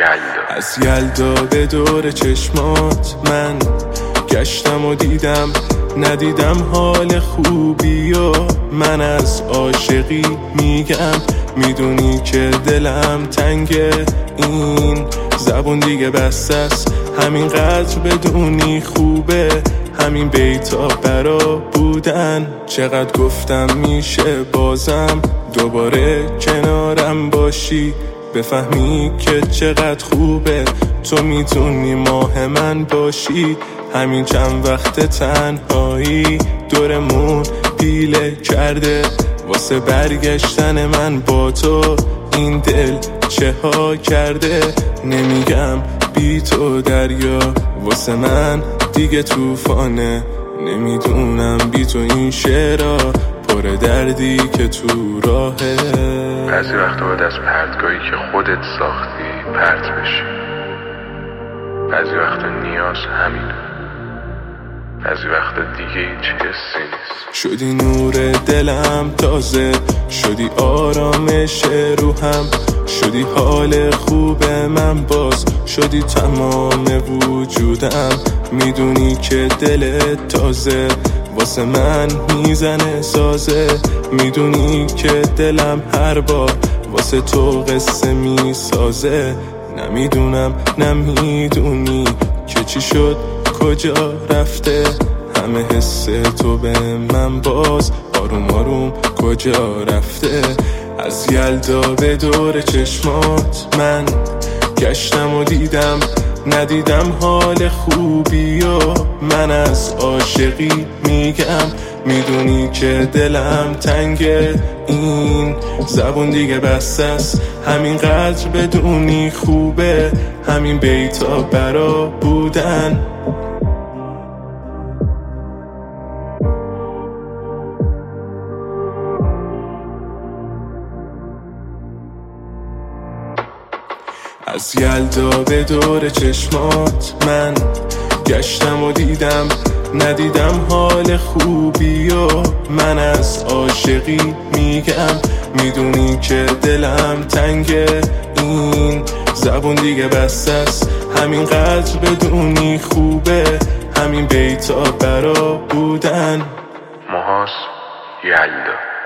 یلدا. از یلدا به دور چشمات من گشتم و دیدم ندیدم حال خوبی و من از عاشقی میگم میدونی که دلم تنگه، این زبون دیگه بس است همینقدر بدونی خوبه، همین بیتا برا بودن. چقدر گفتم میشه بازم دوباره کنارم باشی، بفهمی که چقدر خوبه تو میتونی ماه من باشی. همین چند وقت تنهایی دورمون پیله کرده واسه برگشتن من با تو، این دل چه ها کرده. نمیگم بی تو دریا واسه من دیگه طوفانه، نمیدونم بی تو این شعرها پر دردی که تو راهه. بعضی وقتا باید از پرتگاهی که خودت ساختی پرت بشی، بعضی وقتا نیاز همینه، بعضی وقتا دیگه هیچ حسی نیست. شدی نور دلم تازه، شدی آرامش روحم، شدی حال خوب من باز، شدی تمام وجودم. میدونی که دلت تازه واسه من میزنه سازه، میدونی که دلم هر بار واسه تو قصه میسازه. نمیدونم نمیدونی که چی شد کجا رفته، همه حس تو به من باز آروم آروم کجا رفته. از یلدا به دور چشمات من گشتم و دیدم ندیدم حال خوبی و من از عاشقی میگم میدونی که دلم تنگه، این زبون دیگه بس است همینقدر بدونی خوبه، همین بیتا برا بودن. از یلدا به دور چشمات من گشتم و دیدم ندیدم حال خوبی و من از عاشقی میگم میدونی که دلم تنگه، این زبون دیگه بس است همینقدر بدونی خوبه، همین بیتا برا بودن. محاس یلدا.